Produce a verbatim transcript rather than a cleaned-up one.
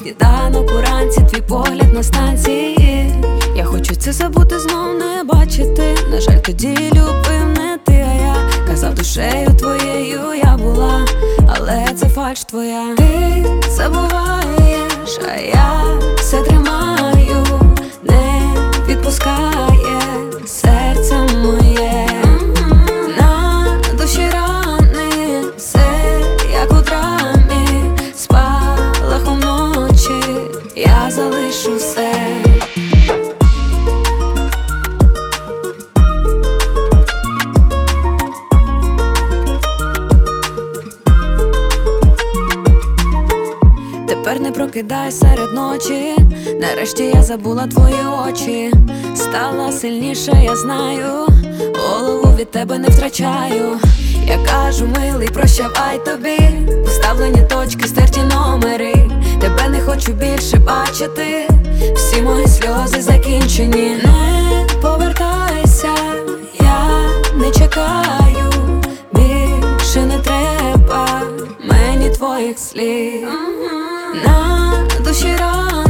сніданок уранці, твій погляд на станції. Я хочу це забути, знов не бачити. На жаль, тоді любив не ти, а я казав, душею твоєю я була, але це фальш твоя. Ти забуваєш, а я все тримаю, не відпускає серце моє. На душі рани, все як у драмі, спалахом ночі я залишу все. Тепер не прокидай серед ночі, нарешті я забула твої очі. Стала сильніше, я знаю, голову від тебе не втрачаю. Я кажу, милий, прощавай тобі, поставлені точки, стерті номери. Тебе не хочу більше бачити, всі мої сльози закінчені. Не повертайся, я не чекаю, більше не треба мені твоїх слів. На душі рани,